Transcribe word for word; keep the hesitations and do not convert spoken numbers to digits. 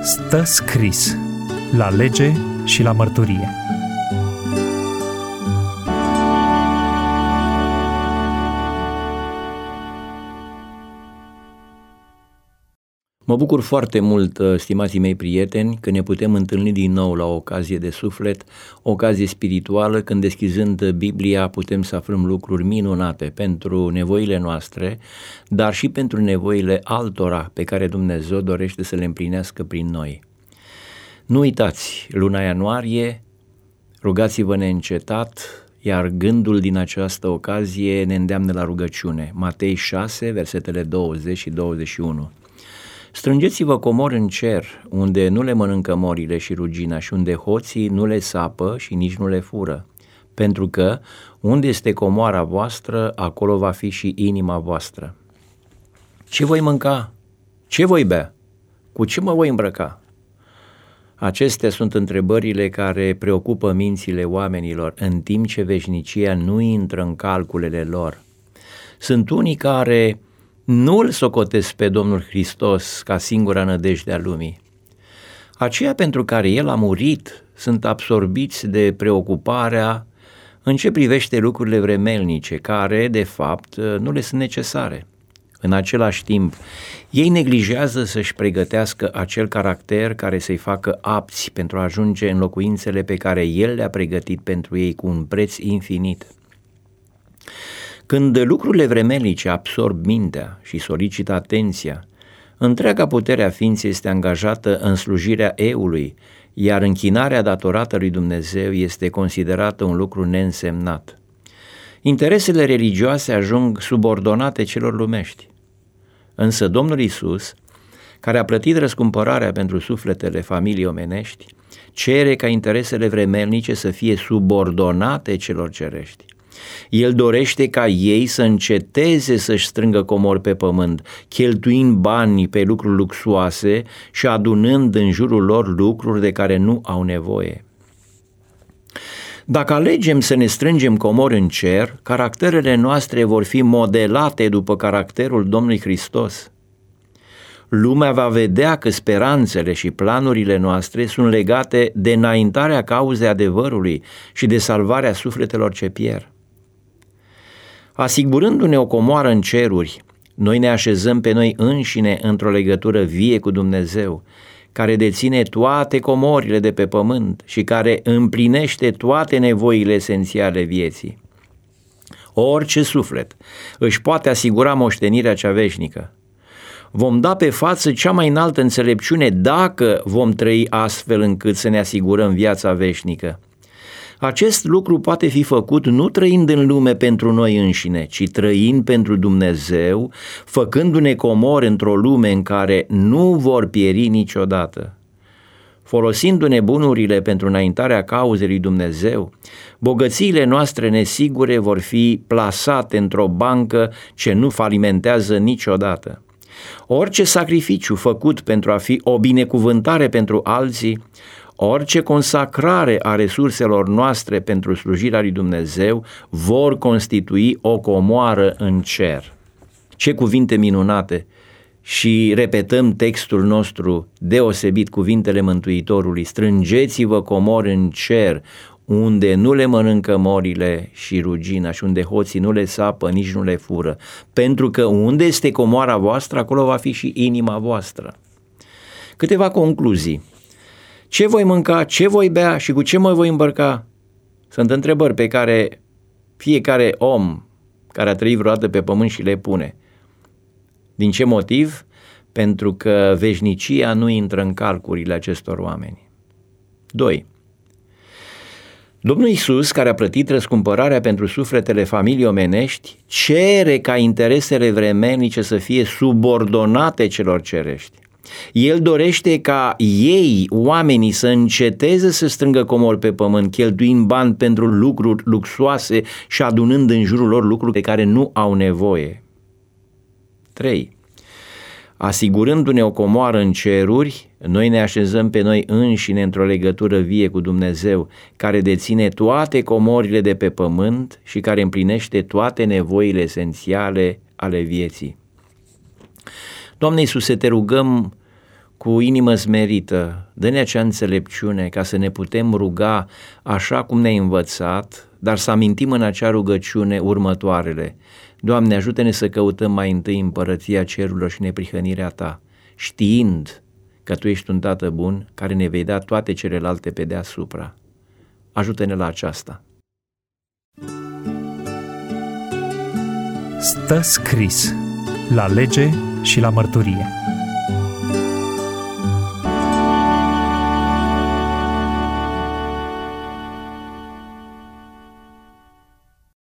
Stă scris la lege și la mărturie. Mă bucur foarte mult, stimații mei prieteni, că ne putem întâlni din nou la o ocazie de suflet, o ocazie spirituală, când deschizând Biblia putem să aflăm lucruri minunate pentru nevoile noastre, dar și pentru nevoile altora pe care Dumnezeu dorește să le împlinească prin noi. Nu uitați, luna ianuarie, rugați-vă neîncetat, iar gândul din această ocazie ne îndeamnă la rugăciune. Matei șase, versetele douăzeci și douăzeci și unu. Strângeți-vă comori în cer, unde nu le mănâncă morile și rugina și unde hoții nu le sapă și nici nu le fură, pentru că unde este comoara voastră, acolo va fi și inima voastră. Ce voi mânca? Ce voi bea? Cu ce mă voi îmbrăca? Acestea sunt întrebările care preocupă mințile oamenilor, în timp ce veșnicia nu intră în calculele lor. Sunt unii care nu îl socotesc pe Domnul Hristos ca singura nădejde a lumii. Aceia pentru care El a murit sunt absorbiți de preocuparea în ce privește lucrurile vremelnice, care, de fapt, nu le sunt necesare. În același timp, ei neglijează să-și pregătească acel caracter care să-i facă apți pentru a ajunge în locuințele pe care El le-a pregătit pentru ei cu un preț infinit. Când lucrurile vremelnice absorb mintea și solicită atenția, întreaga putere a ființei este angajată în slujirea eului, iar închinarea datorată lui Dumnezeu este considerată un lucru neînsemnat. Interesele religioase ajung subordonate celor lumești. Însă Domnul Iisus, care a plătit răscumpărarea pentru sufletele familiei omenești, cere ca interesele vremelnice să fie subordonate celor cerești. El dorește ca ei să înceteze să-și strângă comori pe pământ, cheltuind bani pe lucruri luxoase și adunând în jurul lor lucruri de care nu au nevoie. Dacă alegem să ne strângem comori în cer, caracterele noastre vor fi modelate după caracterul Domnului Hristos. Lumea va vedea că speranțele și planurile noastre sunt legate de înaintarea cauzei adevărului și de salvarea sufletelor ce pierd. Asigurându-ne o comoară în ceruri, noi ne așezăm pe noi înșine într-o legătură vie cu Dumnezeu, care deține toate comorile de pe pământ și care împlinește toate nevoile esențiale vieții. Orice suflet își poate asigura moștenirea cea veșnică. Vom da pe față cea mai înaltă înțelepciune dacă vom trăi astfel încât să ne asigurăm viața veșnică. Acest lucru poate fi făcut nu trăind în lume pentru noi înșine, ci trăind pentru Dumnezeu, făcându-ne comori într-o lume în care nu vor pieri niciodată. Folosindu-ne bunurile pentru înaintarea cauzei lui Dumnezeu, bogățiile noastre nesigure vor fi plasate într-o bancă ce nu falimentează niciodată. Orice sacrificiu făcut pentru a fi o binecuvântare pentru alții, orice consacrare a resurselor noastre pentru slujirea lui Dumnezeu vor constitui o comoară în cer. Ce cuvinte minunate! Și repetăm textul nostru deosebit, cuvintele Mântuitorului: strângeți-vă comori în cer, unde nu le mănâncă morile și rugina și unde hoții nu le sapă, nici nu le fură, pentru că unde este comoara voastră, acolo va fi și inima voastră. Câteva concluzii. Ce voi mânca, ce voi bea și cu ce mă voi îmbrăca? Sunt întrebări pe care fiecare om care a trăit vreodată pe pământ și le pune. Din ce motiv? Pentru că veșnicia nu intră în calculele acestor oameni. doi. Domnul Iisus, care a plătit răscumpărarea pentru sufletele familiei omenești, cere ca interesele vremelnice să fie subordonate celor cerești. El dorește ca ei, oamenii, să înceteze să strângă comori pe pământ, cheltuind bani pentru lucruri luxoase și adunând în jurul lor lucruri de care nu au nevoie. trei. Asigurându-ne o comoară în ceruri, noi ne așezăm pe noi înșine într-o legătură vie cu Dumnezeu, care deține toate comorile de pe pământ și care împlinește toate nevoile esențiale ale vieții. Doamne Iisuse, te rugăm cu inimă smerită, dă-ne acea înțelepciune ca să ne putem ruga așa cum ne-ai învățat, dar să amintim în acea rugăciune următoarele. Doamne, ajută-ne să căutăm mai întâi împărăția cerurilor și neprihănirea Ta, știind că Tu ești un Tată bun care ne vei da toate celelalte pe deasupra. Ajută-ne la aceasta. Stă scris la lege și la mărturie.